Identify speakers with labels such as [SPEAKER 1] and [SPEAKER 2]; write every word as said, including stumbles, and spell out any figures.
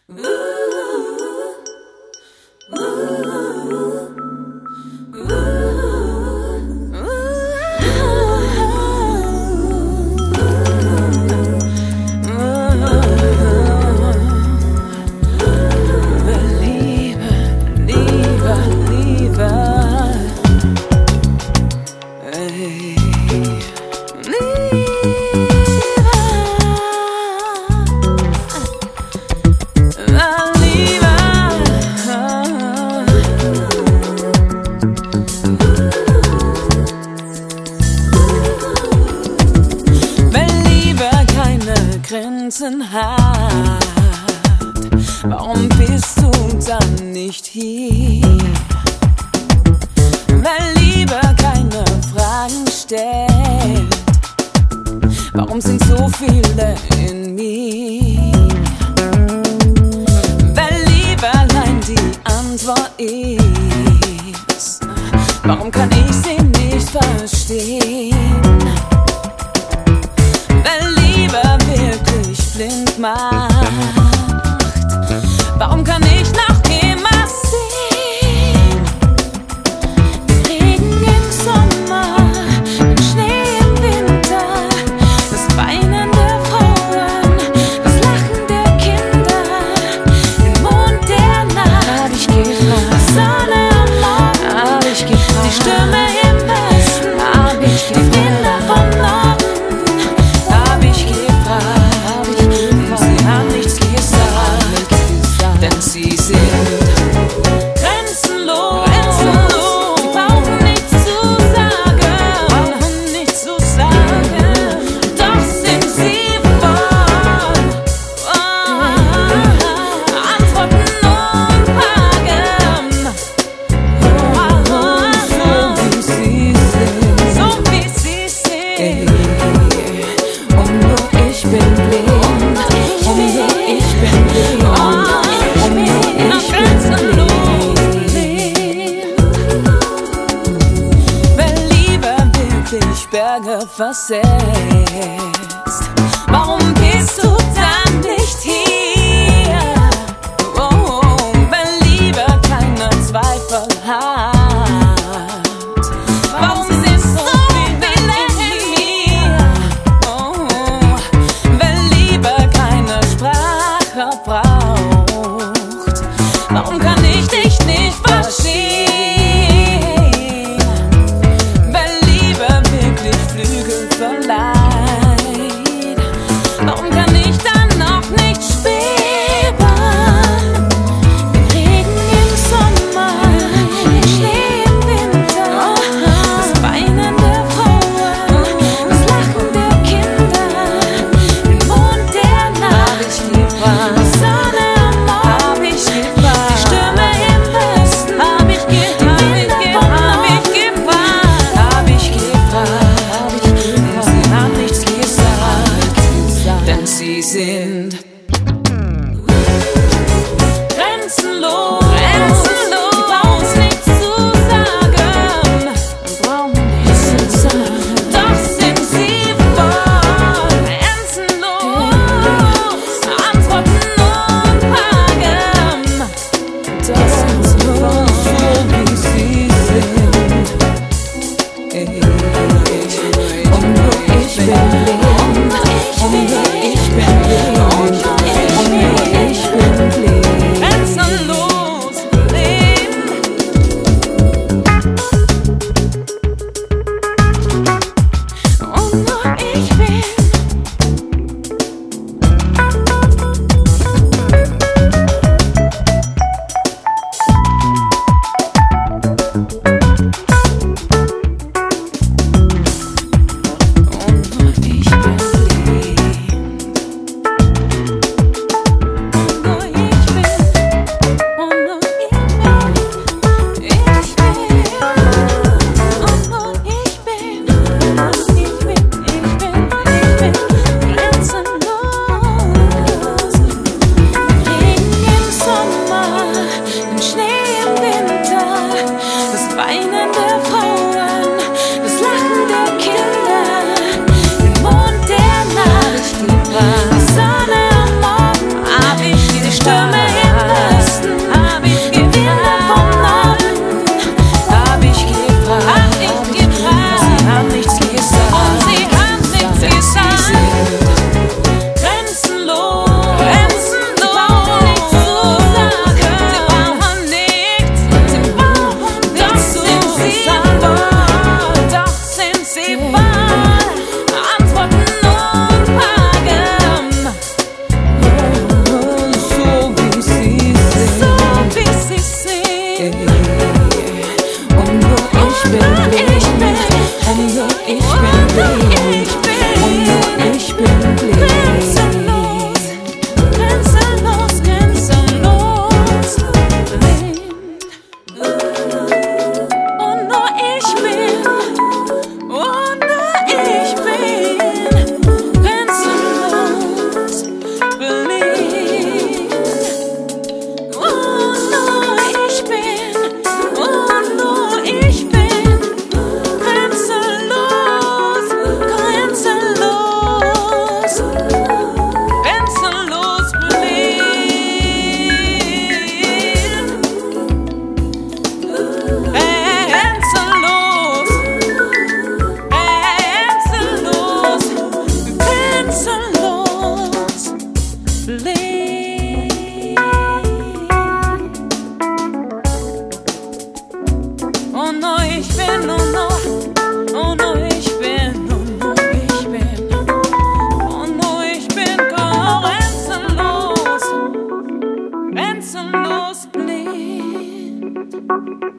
[SPEAKER 1] Grenzen hat, warum bist du dann nicht hier? Weil Liebe keine Fragen stellt, warum sind so viele in mir? Weil Liebe allein die Antwort ist, warum kann ich sie nicht verstehen? Blind macht. Warum kann ich noch immer sehen? Regen im Sommer, den Schnee im Winter, das Weinen der Frauen, das Lachen der Kinder, den Mond der Nacht. Hab ich gefragt, die Sonne am Morgen, hab ich gefragt, die Stürme im Westen, hab ich gefragt, die Kinder vom Norden, hab ich gefragt. Denn sie sind grenzenlos, grenzenlos. Sie brauchen nichts zu sagen, brauchen nichts zu sagen. Doch sind sie voll oh, Antworten und Fragen. Oh, oh, so wie sie sind, so wie sie sind. Und nur ich bin blind, und nur ich bin blind. Berge versetzt. Warum bist du dann nicht hier? Oh, oh, wenn Liebe keine Zweifel hat. Warum sind so viele in mir? Oh, oh, wenn Liebe keine Sprache braucht. Warum kann ich dich nicht verstehen? Warum kann ich dann noch nicht schweben? Den Regen im Sommer, den Schnee im Winter, das Weinen der Frauen, das Lachen der Kinder, den Mond der Nacht, die Sonne am Morgen, die Stürme im Westen, hab ich gefragt, hab ich gefragt, hab ich gefragt, sie haben nichts gesagt, denn sie sind grenzenlos, grenzenlos. Sie brauchen nichts zu sagen, brauchen nichts zu sagen. Doch sind sie voll grenzenlos, Antworten und Fragen. Das sind nur so, wie sie sind. Und nur ich bin blind. Und nur ich bin blind, und nur ich bin blind, grenzenlos blind. Und nur ich bin. Weinen der Frauen, das Lachen der Kinder, den Mond der Nacht, die Sonne am Morgen, hab ich die Stimme grenzenlos blind.